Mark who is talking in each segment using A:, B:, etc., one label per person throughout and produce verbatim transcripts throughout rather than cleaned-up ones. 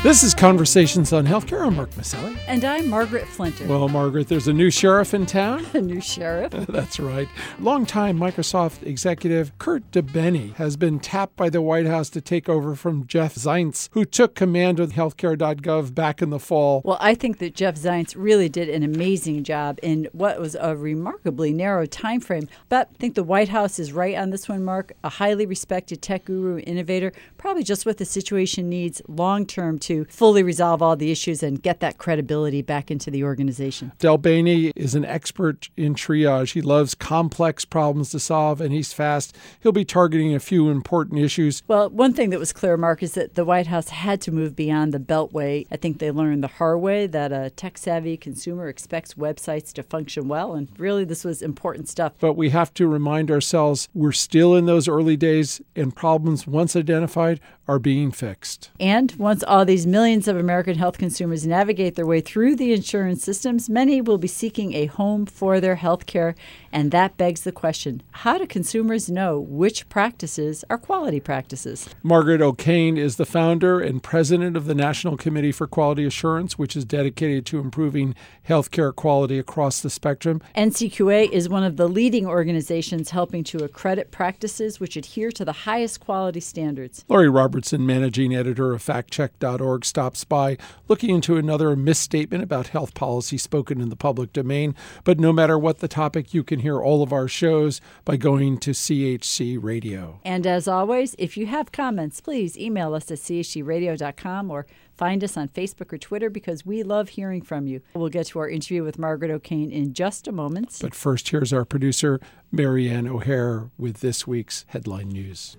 A: This is Conversations on Healthcare. I'm Mark Maselli.
B: And I'm Margaret Flinter.
A: Well, Margaret, there's a new sheriff in town.
B: A new sheriff?
A: That's right. Longtime Microsoft executive Curt DeBene has been tapped by the White House to take over from Jeff Zients, who took command of healthcare dot gov back in the fall.
B: Well, I think that Jeff Zients really did an amazing job in what was a remarkably narrow time frame. But I think the White House is right on this one, Mark. A highly respected tech guru, innovator, probably just what the situation needs long-term to fully resolve all the issues and get that credibility back into the organization.
A: DeBene is an expert in triage. He loves complex problems to solve, and he's fast. He'll be targeting a few important issues.
B: Well, one thing that was clear, Mark, is that the White House had to move beyond the Beltway. I think they learned the hard way that a tech-savvy consumer expects websites to function well, and really this was important stuff.
A: But we have to remind ourselves we're still in those early days, and problems once identified are being fixed.
B: And once all these millions of American health consumers navigate their way through the insurance systems, many will be seeking a home for their health care. And that begs the question, how do consumers know which practices are quality practices?
A: Margaret O'Kane is the founder and president of the National Committee for Quality Assurance, which is dedicated to improving healthcare quality across the spectrum.
B: N C Q A is one of the leading organizations helping to accredit practices which adhere to the highest quality standards.
A: Lori Robertson, managing editor of fact check dot org, stops by looking into another misstatement about health policy spoken in the public domain. But no matter what the topic, you can hear all of our shows by going to C H C Radio.
B: And as always, if you have comments, please email us at C H C radio dot com or find us on Facebook or Twitter because we love hearing from you. We'll get to our interview with Margaret O'Kane in just a moment.
A: But first, here's our producer, Marianne O'Hare, with this week's headline news.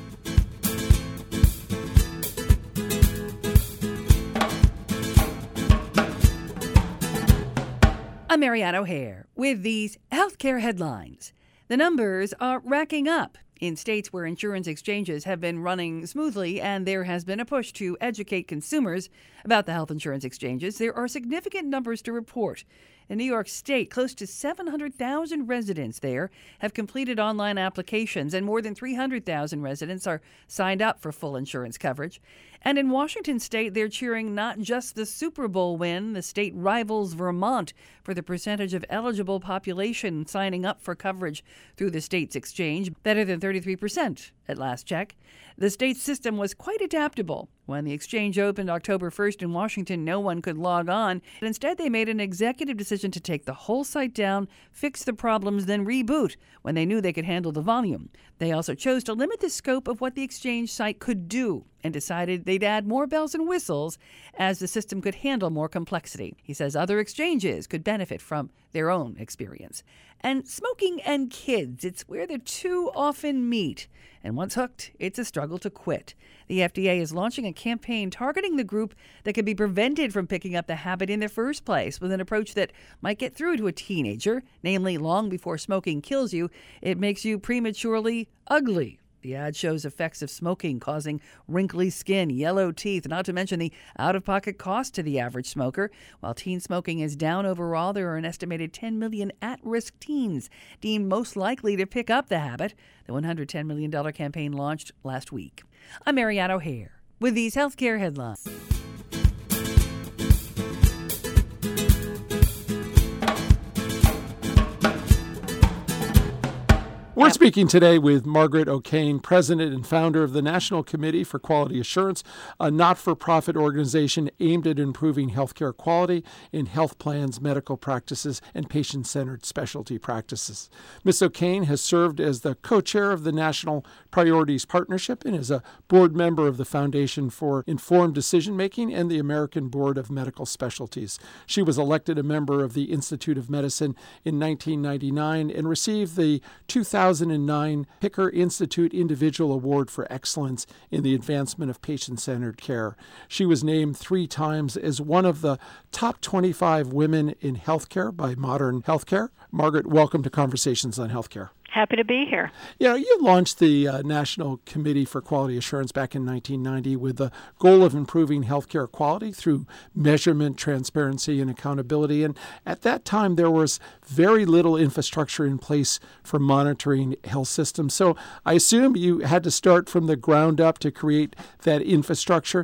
C: I'm Marianne O'Hare with these healthcare headlines. The numbers are racking up in states where insurance exchanges have been running smoothly and there has been a push to educate consumers about the health insurance exchanges. There are significant numbers to report. In New York State, close to seven hundred thousand residents there have completed online applications, and more than three hundred thousand residents are signed up for full insurance coverage. And in Washington State, they're cheering not just the Super Bowl win. The state rivals Vermont for the percentage of eligible population signing up for coverage through the state's exchange, better than thirty-three percent at last check. The state's system was quite adaptable. When the exchange opened October first in Washington, no one could log on. Instead, they made an executive decision to take the whole site down, fix the problems, then reboot when they knew they could handle the volume. They also chose to limit the scope of what the exchange site could do and decided they'd add more bells and whistles as the system could handle more complexity. He says other exchanges could benefit from their own experience. And smoking and kids, it's where the two often meet. And once hooked, it's a struggle to quit. The F D A is launching a campaign targeting the group that could be prevented from picking up the habit in the first place with an approach that might get through to a teenager, namely long before smoking kills you, it makes you prematurely ugly. The ad shows effects of smoking causing wrinkly skin, yellow teeth, not to mention the out-of-pocket cost to the average smoker. While teen smoking is down overall, there are an estimated ten million at-risk teens deemed most likely to pick up the habit. The one hundred ten million dollars campaign launched last week. I'm Marianne O'Hare with these healthcare headlines.
A: We're speaking today with Margaret O'Kane, president and founder of the National Committee for Quality Assurance, a not-for-profit organization aimed at improving healthcare quality in health plans, medical practices, and patient-centered specialty practices. Miz O'Kane has served as the co-chair of the National Priorities Partnership and is a board member of the Foundation for Informed Decision-Making and the American Board of Medical Specialties. She was elected a member of the Institute of Medicine in nineteen ninety-nine and received the two thousand nine Picker Institute Individual Award for Excellence in the Advancement of Patient-Centered Care. She was named three times as one of the top twenty-five women in healthcare by Modern Healthcare. Margaret, welcome to Conversations on Healthcare.
D: Happy to be here.
A: You know, you launched the uh, National Committee for Quality Assurance back in nineteen ninety with the goal of improving healthcare quality through measurement, transparency, and accountability. And at that time, there was very little infrastructure in place for monitoring health systems. So I assume you had to start from the ground up to create that infrastructure.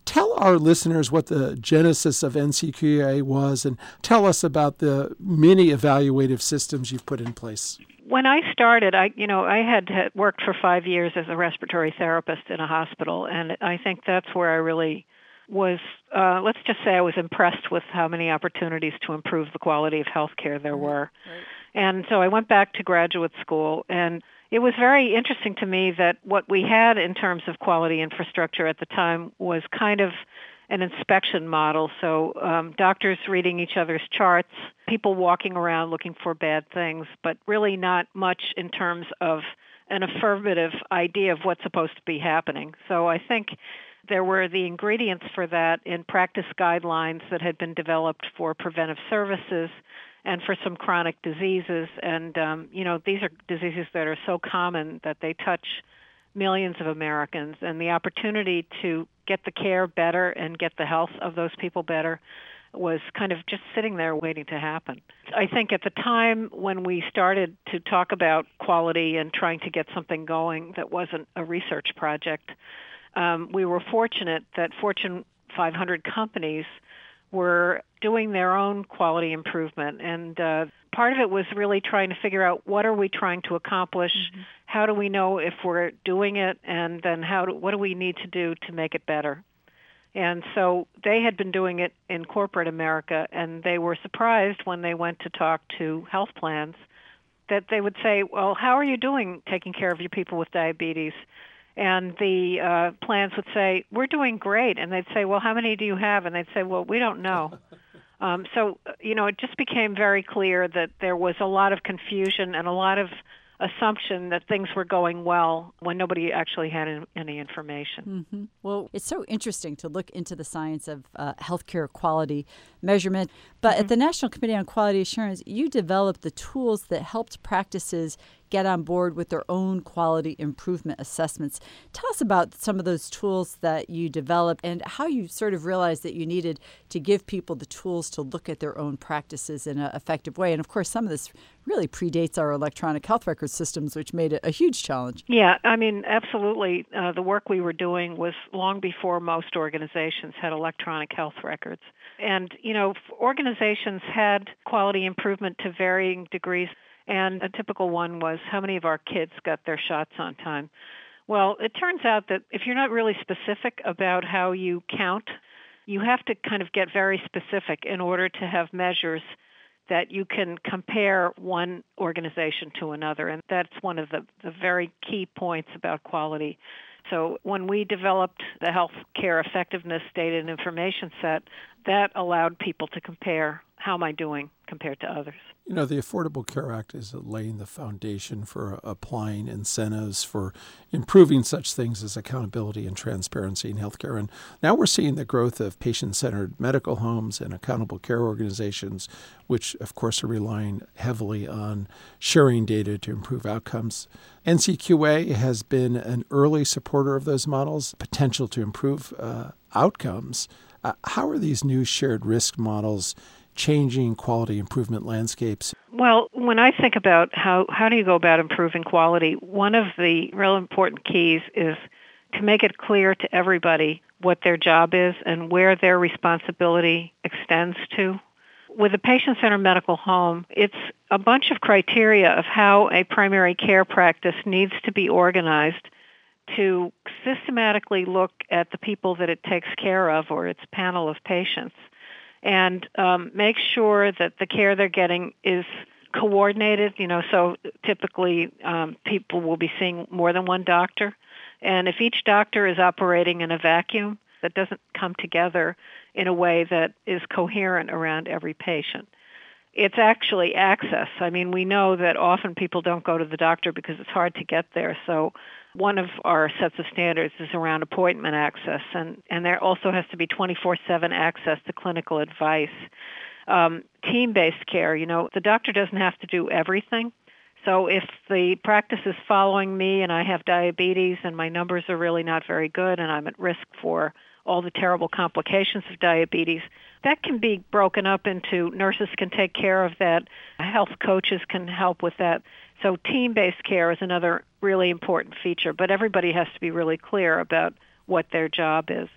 A: Tell our listeners what the genesis of N C Q A was, and tell us about the many evaluative systems you've put in place.
D: When I started, I you know I had, had worked for five years as a respiratory therapist in a hospital, and I think that's where I really was. Uh, let's just say I was impressed with how many opportunities to improve the quality of healthcare there were, right. And so I went back to graduate school, and it was very interesting to me that what we had in terms of quality infrastructure at the time was kind of an inspection model. So um, doctors reading each other's charts, people walking around looking for bad things, but really not much in terms of an affirmative idea of what's supposed to be happening. So I think there were the ingredients for that in practice guidelines that had been developed for preventive services and for some chronic diseases. And, um, you know, these are diseases that are so common that they touch millions of Americans. And the opportunity to get the care better and get the health of those people better was kind of just sitting there waiting to happen. I think at the time when we started to talk about quality and trying to get something going that wasn't a research project, um, we were fortunate that Fortune five hundred companies were doing their own quality improvement. And uh, part of it was really trying to figure out what are we trying to accomplish, mm-hmm. how do we know if we're doing it, and then how do, what do we need to do to make it better. And so they had been doing it in corporate America, and they were surprised when they went to talk to health plans that they would say, well, how are you doing taking care of your people with diabetes? And the uh, plans would say, we're doing great. And they'd say, well, how many do you have? And they'd say, well, we don't know. um, so, you know, it just became very clear that there was a lot of confusion and a lot of assumption that things were going well when nobody actually had any information.
B: Mm-hmm. Well, it's so interesting to look into the science of uh, healthcare quality measurement. But mm-hmm. at the National Committee on Quality Assurance, you developed the tools that helped practices get on board with their own quality improvement assessments. Tell us about some of those tools that you developed and how you sort of realized that you needed to give people the tools to look at their own practices in an effective way. And of course, some of this really predates our electronic health record systems, which made it a huge challenge.
D: Yeah, I mean, absolutely. Uh, the work we were doing was long before most organizations had electronic health records. And, you know, organizations had quality improvement to varying degrees. And a typical one was how many of our kids got their shots on time. Well, it turns out that if you're not really specific about how you count, you have to kind of get very specific in order to have measures that you can compare one organization to another. And that's one of the, the very key points about quality. So when we developed the healthcare effectiveness data and information set, that allowed people to compare how am I doing compared to others.
A: You know, the Affordable Care Act is laying the foundation for applying incentives for improving such things as accountability and transparency in healthcare. And now we're seeing the growth of patient-centered medical homes and accountable care organizations, which, of course, are relying heavily on sharing data to improve outcomes. N C Q A has been an early supporter of those models, potential to improve uh, outcomes. Uh, how are these new shared risk models changing quality improvement landscapes?
D: Well, when I think about how, how do you go about improving quality, one of the real important keys is to make it clear to everybody what their job is and where their responsibility extends to. With a patient-centered medical home, it's a bunch of criteria of how a primary care practice needs to be organized to systematically look at the people that it takes care of or its panel of patients and um, make sure that the care they're getting is coordinated. You know, so typically um, people will be seeing more than one doctor. And if each doctor is operating in a vacuum, that doesn't come together in a way that is coherent around every patient. It's actually access. I mean, we know that often people don't go to the doctor because it's hard to get there. So one of our sets of standards is around appointment access, and, and there also has to be twenty-four seven access to clinical advice. Um, team-based care, you know, the doctor doesn't have to do everything. So if the practice is following me and I have diabetes and my numbers are really not very good and I'm at risk for all the terrible complications of diabetes, that can be broken up into nurses can take care of that, health coaches can help with that. So team-based care is another really important feature, but everybody has to be really clear about what their job is.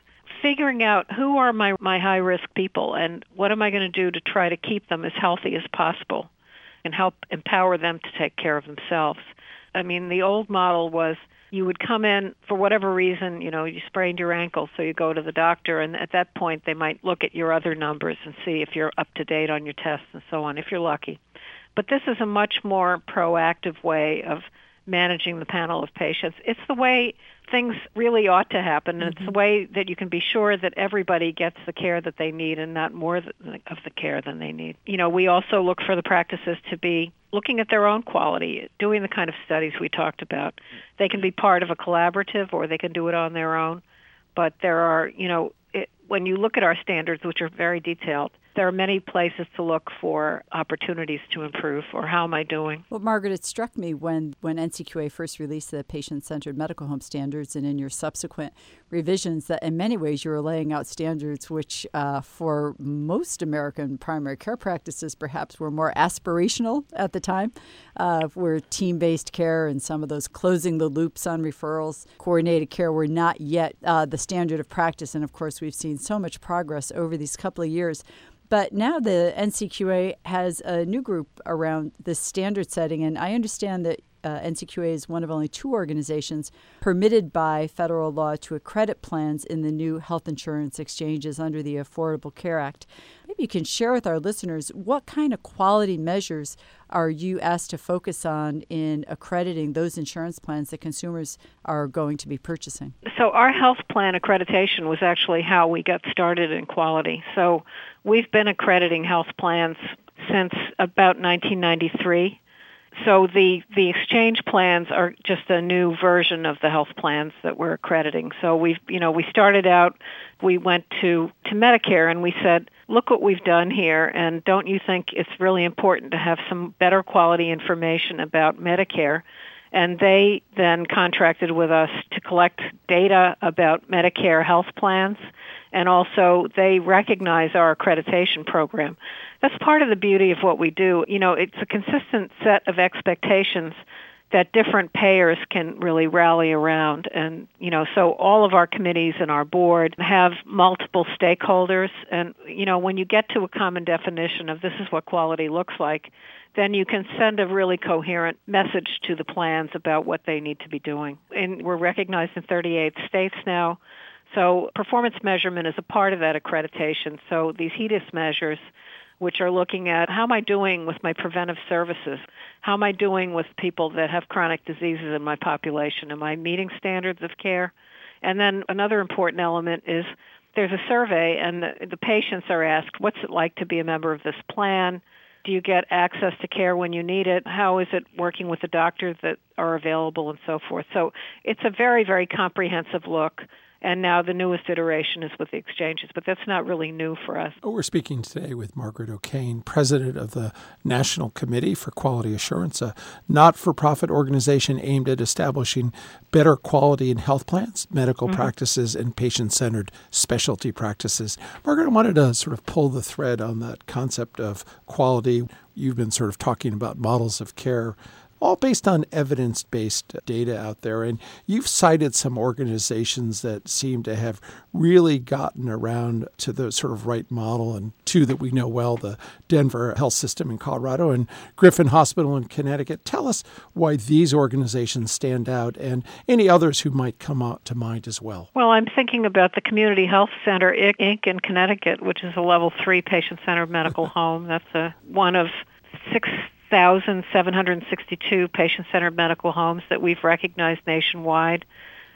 D: figuring out who are my, my high-risk people and what am I going to do to try to keep them as healthy as possible and help empower them to take care of themselves. I mean, the old model was you would come in for whatever reason, you know, you sprained your ankle, so you go to the doctor, and at that point they might look at your other numbers and see if you're up to date on your tests and so on, if you're lucky. But this is a much more proactive way of managing the panel of patients. It's the way things really ought to happen, and mm-hmm. it's the way that you can be sure that everybody gets the care that they need and not more of the care than they need. You know, we also look for the practices to be looking at their own quality, doing the kind of studies we talked about. They can be part of a collaborative or they can do it on their own, but there are, you know, it, when you look at our standards, which are very detailed, there are many places to look for opportunities to improve, or how am I doing?
B: Well, Margaret, it struck me when, when N C Q A first released the patient-centered medical home standards and in your subsequent revisions that in many ways you were laying out standards which uh, for most American primary care practices perhaps were more aspirational at the time, uh, where team-based care and some of those closing the loops on referrals, coordinated care were not yet uh, the standard of practice. And of course, we've seen so much progress over these couple of years. But now the N C Q A has a new group around this standard setting, and I understand that uh, N C Q A is one of only two organizations permitted by federal law to accredit plans in the new health insurance exchanges under the Affordable Care Act. Maybe you can share with our listeners what kind of quality measures are you asked to focus on in accrediting those insurance plans that consumers are going to be purchasing?
D: So our health plan accreditation was actually how we got started in quality. So we've been accrediting health plans since about nineteen ninety-three. So the, the exchange plans are just a new version of the health plans that we're accrediting. So we've, you know, we started out, we went to, to Medicare and we said, look what we've done here, and don't you think it's really important to have some better quality information about Medicare? And they then contracted with us to collect data about Medicare health plans, and also they recognize our accreditation program. That's part of the beauty of what we do. You know, it's a consistent set of expectations that different payers can really rally around. And, you know, so all of our committees and our board have multiple stakeholders. And, you know, when you get to a common definition of this is what quality looks like, then you can send a really coherent message to the plans about what they need to be doing. And we're recognized in thirty-eight states now. So performance measurement is a part of that accreditation. So these HEDIS measures, which are looking at how am I doing with my preventive services? How am I doing with people that have chronic diseases in my population? Am I meeting standards of care? And then another important element is there's a survey, and the, the patients are asked, what's it like to be a member of this plan? Do you get access to care when you need it? How is it working with the doctors that are available and so forth? So it's a very, very comprehensive look. And now the newest iteration is with the exchanges, but that's not really new for us.
A: We're speaking today with Margaret O'Kane, president of the National Committee for Quality Assurance, a not-for-profit organization aimed at establishing better quality in health plans, medical mm-hmm. practices, and patient-centered specialty practices. Margaret, I wanted to sort of pull the thread on that concept of quality. You've been sort of talking about models of care, all based on evidence-based data out there. And you've cited some organizations that seem to have really gotten around to the sort of right model, and two that we know well, the Denver Health System in Colorado and Griffin Hospital in Connecticut. Tell us why these organizations stand out and any others who might come out to mind as well.
D: Well, I'm thinking about the Community Health Center, Incorporated in Connecticut, which is a level three patient-centered medical home. That's a, one of six one thousand seven hundred sixty-two patient-centered medical homes that we've recognized nationwide.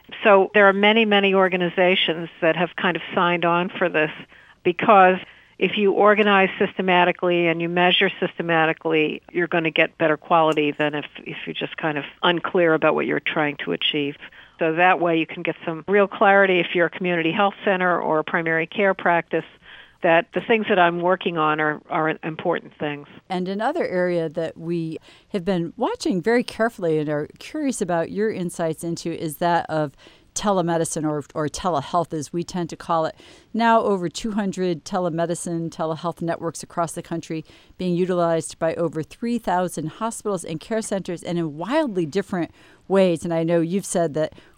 D: So there are many, many organizations that have kind of signed on for this, because if you organize systematically and you measure systematically, you're going to get better quality than if, if you're just kind of unclear about what you're trying to achieve. So that way you can get some real clarity if you're a community health center or a primary care practice, that the things that I'm working on are, are important things.
B: And another area that we have been watching very carefully and are curious about your insights into is that of telemedicine, or, or telehealth as we tend to call it. Now over two hundred telemedicine, telehealth networks across the country being utilized by over three thousand hospitals and care centers, and in wildly different ways. And I know you've said that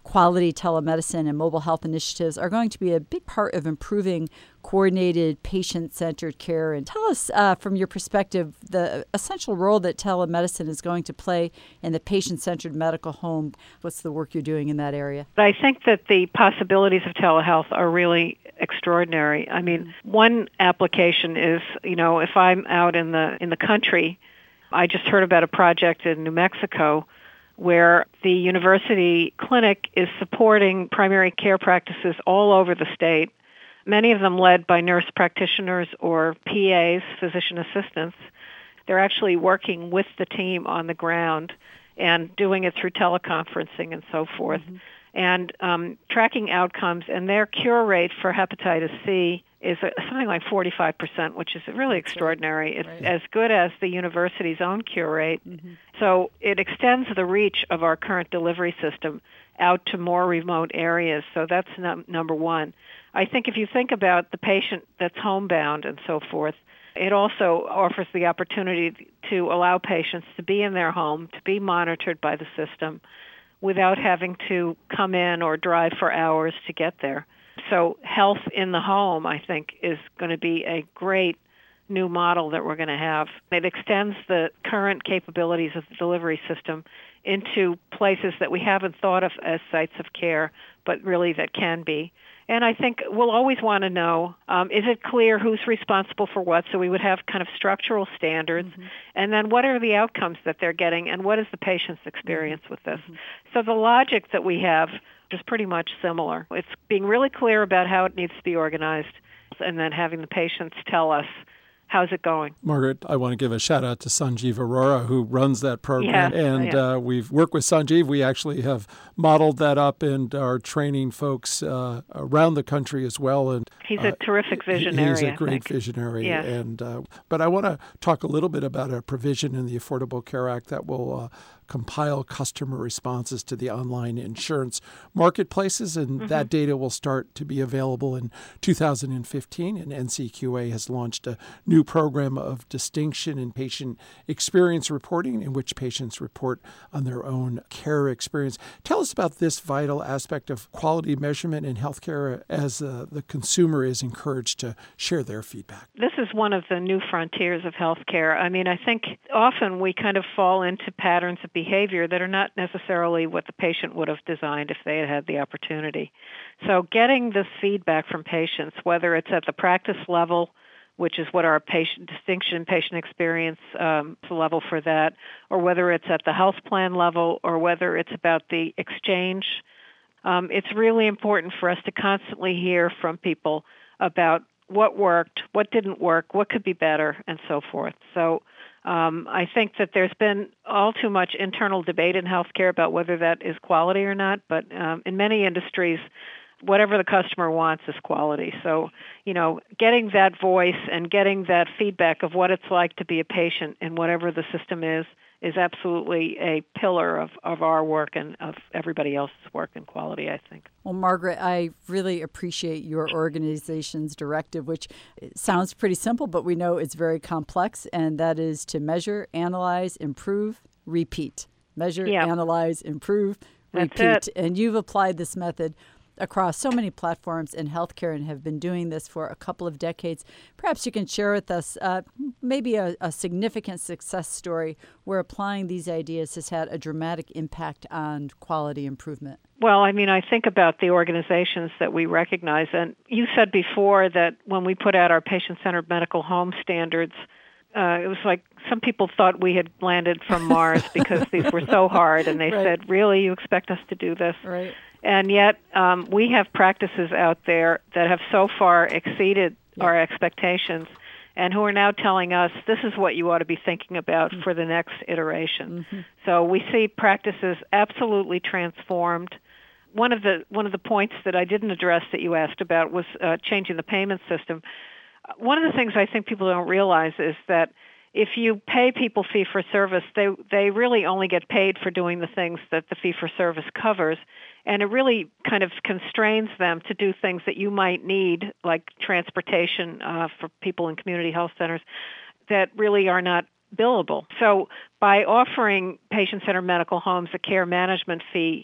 B: quality telemedicine and mobile health initiatives are going to be a big part of improving coordinated patient-centered care. And tell us, uh, from your perspective, the essential role that telemedicine is going to play in the patient-centered medical home. What's the work you're doing in that area?
D: I think that the possibilities of telehealth are really extraordinary. I mean, one application is, you know, if I'm out in the in the country, I just heard about a project in New Mexico where the university clinic is supporting primary care practices all over the state, many of them led by nurse practitioners or P As, physician assistants. They're actually working with the team on the ground and doing it through teleconferencing and so forth, mm-hmm. and um, tracking outcomes. And their cure rate for hepatitis C is uh, something like forty-five percent, which is really extraordinary. It's right. as good as the university's own cure rate. Mm-hmm. So it extends the reach of our current delivery system out to more remote areas. So that's num- number one. I think if you think about the patient that's homebound and so forth, it also offers the opportunity to allow patients to be in their home, to be monitored by the system without having to come in or drive for hours to get there. So health in the home, I think, is going to be a great new model that we're going to have. It extends the current capabilities of the delivery system into places that we haven't thought of as sites of care, but really that can be. And I think we'll always want to know, um, is it clear who's responsible for what? So we would have kind of structural standards. Mm-hmm. And then what are the outcomes that they're getting, and what is the patient's experience mm-hmm. with this? Mm-hmm. So the logic that we have is pretty much similar. It's being really clear about how it needs to be organized, and then having the patients tell us, how's it going?
A: Margaret, I want to give a shout out to Sanjeev Arora, who runs that program.
D: Yeah,
A: and
D: yeah.
A: Uh, we've worked with Sanjeev. We actually have modeled that up and are training folks uh, around the country as well. And
D: He's a uh, terrific visionary.
A: He's a great visionary.
D: Yeah.
A: And uh, But I want to talk a little bit about a provision in the Affordable Care Act that will uh, compile customer responses to the online insurance marketplaces, and mm-hmm. that data will start to be available in two thousand fifteen, and N C Q A has launched a new program of distinction in patient experience reporting in which patients report on their own care experience. Tell us about this vital aspect of quality measurement in healthcare as uh, the consumer is encouraged to share their feedback.
D: This is one of the new frontiers of healthcare. I mean, I think often we kind of fall into patterns of behavior that are not necessarily what the patient would have designed if they had had the opportunity. So getting this feedback from patients, whether it's at the practice level, which is what our patient distinction patient experience um, level for that, or whether it's at the health plan level, or whether it's about the exchange, um, it's really important for us to constantly hear from people about what worked, what didn't work, what could be better, and so forth. So Um, I think that there's been all too much internal debate in healthcare about whether that is quality or not, but um, in many industries, whatever the customer wants is quality. So, you know, getting that voice and getting that feedback of what it's like to be a patient in whatever the system is, is absolutely a pillar of, of our work and of everybody else's work in quality, I think.
B: Well, Margaret, I really appreciate your organization's directive, which sounds pretty simple, but we know it's very complex, and that is to measure, analyze, improve, repeat. Measure,
D: yeah.
B: analyze, improve,
D: That's
B: repeat.
D: it.
B: And you've applied this method across so many platforms in healthcare and have been doing this for a couple of decades. Perhaps you can share with us uh, maybe a, a significant success story where applying these ideas has had a dramatic impact on quality improvement.
D: Well, I mean, I think about the organizations that we recognize, and you said before that when we put out our patient-centered medical home standards, uh, it was like some people thought we had landed from Mars because these were so hard, and they
B: right.
D: said, really, you expect us to do this?
B: Right.
D: And yet um, we have practices out there that have so far exceeded yeah. our expectations and who are now telling us this is what you ought to be thinking about mm-hmm. for the next iteration. Mm-hmm. So we see practices absolutely transformed. One of the one of the points that I didn't address that you asked about was uh, changing the payment system. One of the things I think people don't realize is that if you pay people fee-for-service, they they really only get paid for doing the things that the fee-for-service covers, and it really kind of constrains them to do things that you might need, like transportation uh, for people in community health centers, that really are not billable. So by offering patient-centered medical homes a care management fee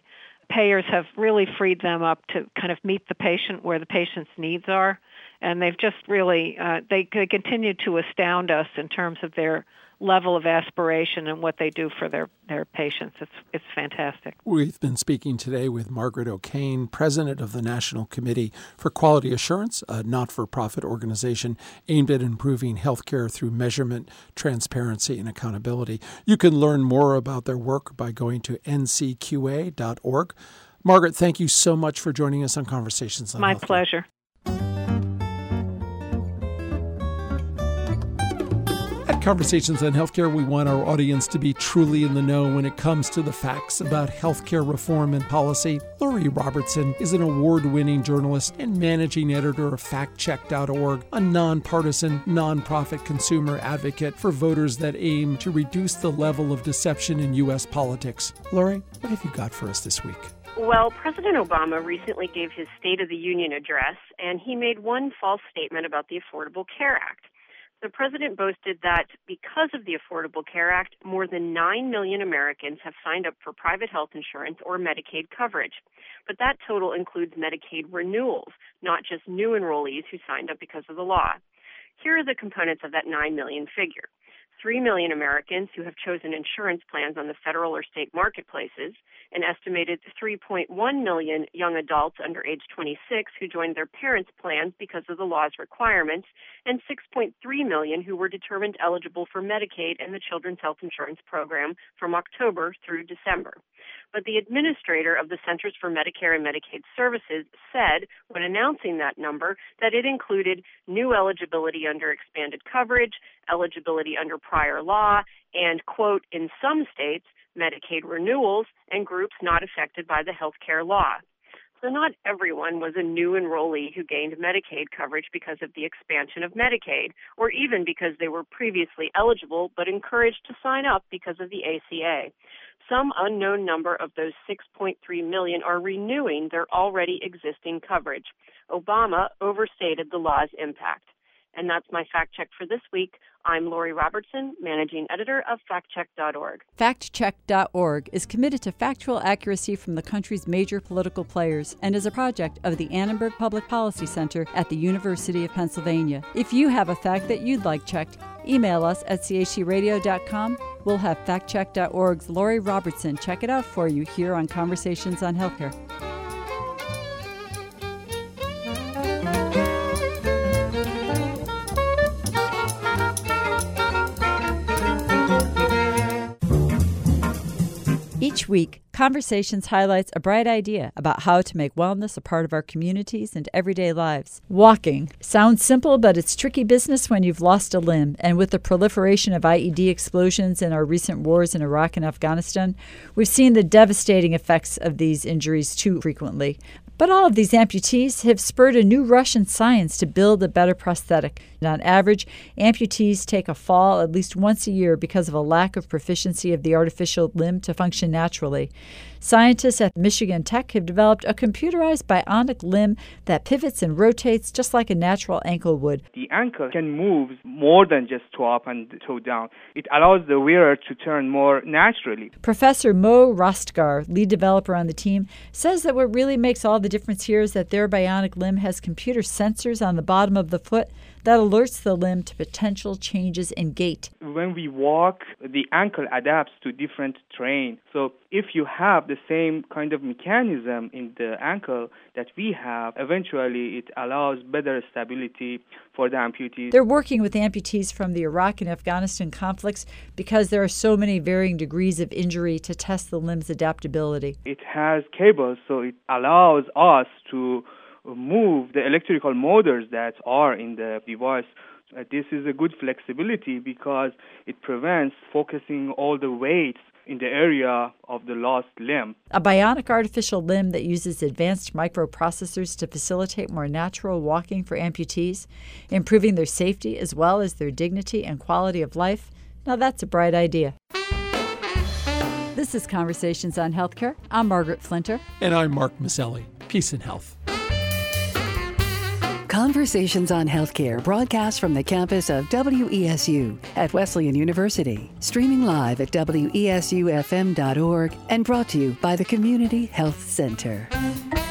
D: payers have really freed them up to kind of meet the patient where the patient's needs are. And they've just really, uh, they, they continue to astound us in terms of their level of aspiration and what they do for their, their patients. It's it's fantastic.
A: We've been speaking today with Margaret O'Kane, president of the National Committee for Quality Assurance, a not-for-profit organization aimed at improving healthcare through measurement, transparency, and accountability. You can learn more about their work by going to N C Q A dot org. Margaret, thank you so much for joining us on Conversations on
D: My
A: Healthcare.
D: pleasure.
A: Conversations on Healthcare, we want our audience to be truly in the know when it comes to the facts about healthcare reform and policy. Lori Robertson is an award-winning journalist and managing editor of fact check dot org, a nonpartisan, nonprofit consumer advocate for voters that aim to reduce the level of deception in U S politics. Lori, what have you got for us this week?
E: Well, President Obama recently gave his State of the Union address, and he made one false statement about the Affordable Care Act. The president boasted that because of the Affordable Care Act, more than nine million Americans have signed up for private health insurance or Medicaid coverage. But that total includes Medicaid renewals, not just new enrollees who signed up because of the law. Here are the components of that nine million figure. three million Americans who have chosen insurance plans on the federal or state marketplaces, an estimated three point one million young adults under age twenty-six who joined their parents' plans because of the law's requirements, and six point three million who were determined eligible for Medicaid and the Children's Health Insurance Program from October through December. But the administrator of the Centers for Medicare and Medicaid Services said, when announcing that number, that it included new eligibility under expanded coverage, eligibility under prior law, and, quote, in some states, Medicaid renewals and groups not affected by the health care law. So not everyone was a new enrollee who gained Medicaid coverage because of the expansion of Medicaid, or even because they were previously eligible but encouraged to sign up because of the A C A. Some unknown number of those six point three million are renewing their already existing coverage. Obama overstated the law's impact. And that's my fact check for this week. I'm Lori Robertson, managing editor of fact check dot org.
B: fact check dot org is committed to factual accuracy from the country's major political players and is a project of the Annenberg Public Policy Center at the University of Pennsylvania. If you have a fact that you'd like checked, email us at c h c radio dot com. We'll have fact check dot org's Lori Robertson check it out for you here on Conversations on Healthcare. Each week, Conversations highlights a bright idea about how to make wellness a part of our communities and everyday lives. Walking sounds simple, but it's tricky business when you've lost a limb. And with the proliferation of I E D explosions in our recent wars in Iraq and Afghanistan, we've seen the devastating effects of these injuries too frequently. But all of these amputees have spurred a new rush in science to build a better prosthetic. And on average, amputees take a fall at least once a year because of a lack of proficiency of the artificial limb to function naturally. Scientists at Michigan Tech have developed a computerized bionic limb that pivots and rotates just like a natural ankle would.
F: The ankle can move more than just toe up and toe down. It allows the wearer to turn more naturally.
B: Professor Mo Rostgar, lead developer on the team, says that what really makes all the difference here is that their bionic limb has computer sensors on the bottom of the foot that alerts the limb to potential changes in gait.
F: When we walk, the ankle adapts to different terrain. So if you have the same kind of mechanism in the ankle that we have, eventually it allows better stability for the amputees.
B: They're working with amputees from the Iraq and Afghanistan conflicts because there are so many varying degrees of injury to test the limb's adaptability.
F: It has cables, so it allows us to move the electrical motors that are in the device. Uh, this is a good flexibility because it prevents focusing all the weights in the area of the lost limb.
B: A bionic artificial limb that uses advanced microprocessors to facilitate more natural walking for amputees, improving their safety as well as their dignity and quality of life. Now that's a bright idea. This is Conversations on Healthcare. I'm Margaret Flinter.
A: And I'm Mark Maselli. Peace and health.
C: Conversations on Healthcare broadcast from the campus of W E S U at Wesleyan University, streaming live at W E S U F M dot org and brought to you by the Community Health Center.